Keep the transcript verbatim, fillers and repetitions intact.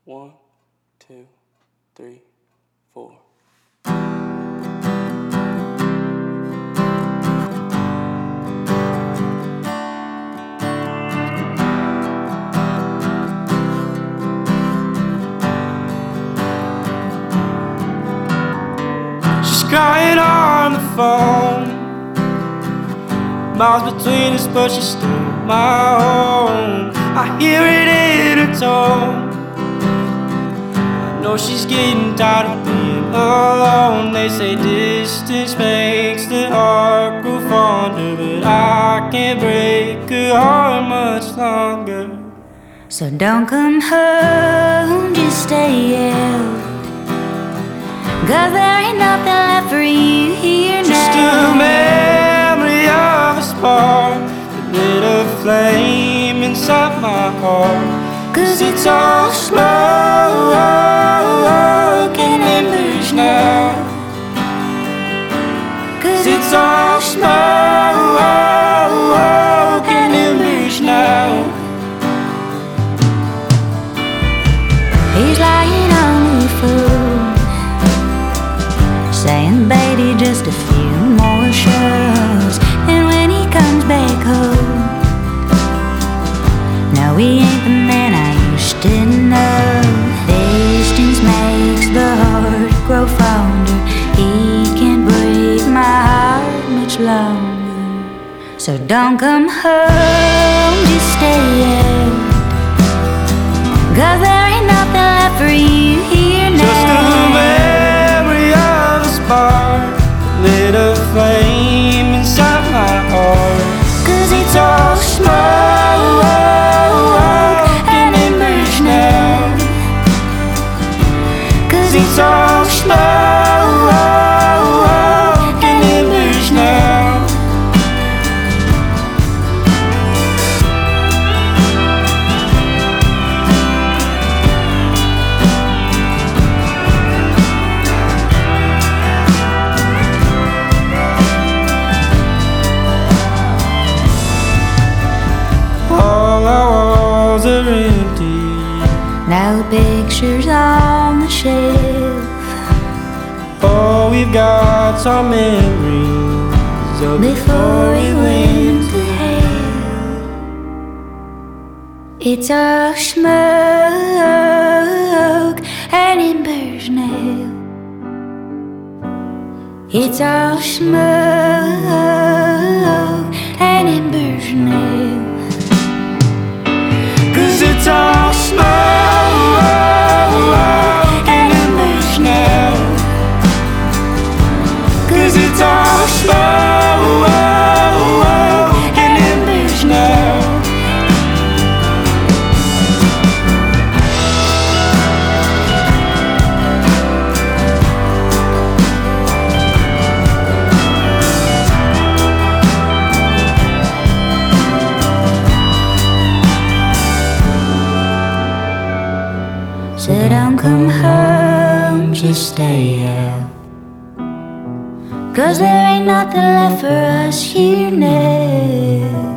One, two, three, four. She's crying on the phone, miles between us, but she's still my own. I hear it in her tone. I know she's getting tired of being alone. They say distance makes the heart grow fonder, but I can't break her heart much longer. So don't come home, just stay out, 'cause there ain't nothing left for you here now. Just a memory of a spark that lit a flame inside my heart. 'Cause it's all smoke and embers now. 'Cause it's all smoke and embers now. He's lying on the phone, saying, baby, just a few more shows. And when he comes back home, no, he ain't the man I used to know. Distance makes the heart grow fonder. He can't break my heart much longer. So don't come home, just stay out, 'cause there ain't nothing left for you here now. Just a memory of a spark that lit a flame inside my heart. 'Cause it's all smoke and embers now. 'Cause it's all smoke and embers now. Are empty. No pictures on the shelf. All we've got's our memories of Before we went to hell. It's all smoke and embers now. It's all smoke and embers now. 'Cause it's all smoke and embers now. 'Cause it's all smoke and embers now. So don't come home, just stay out, 'cause there ain't nothing left for us here now.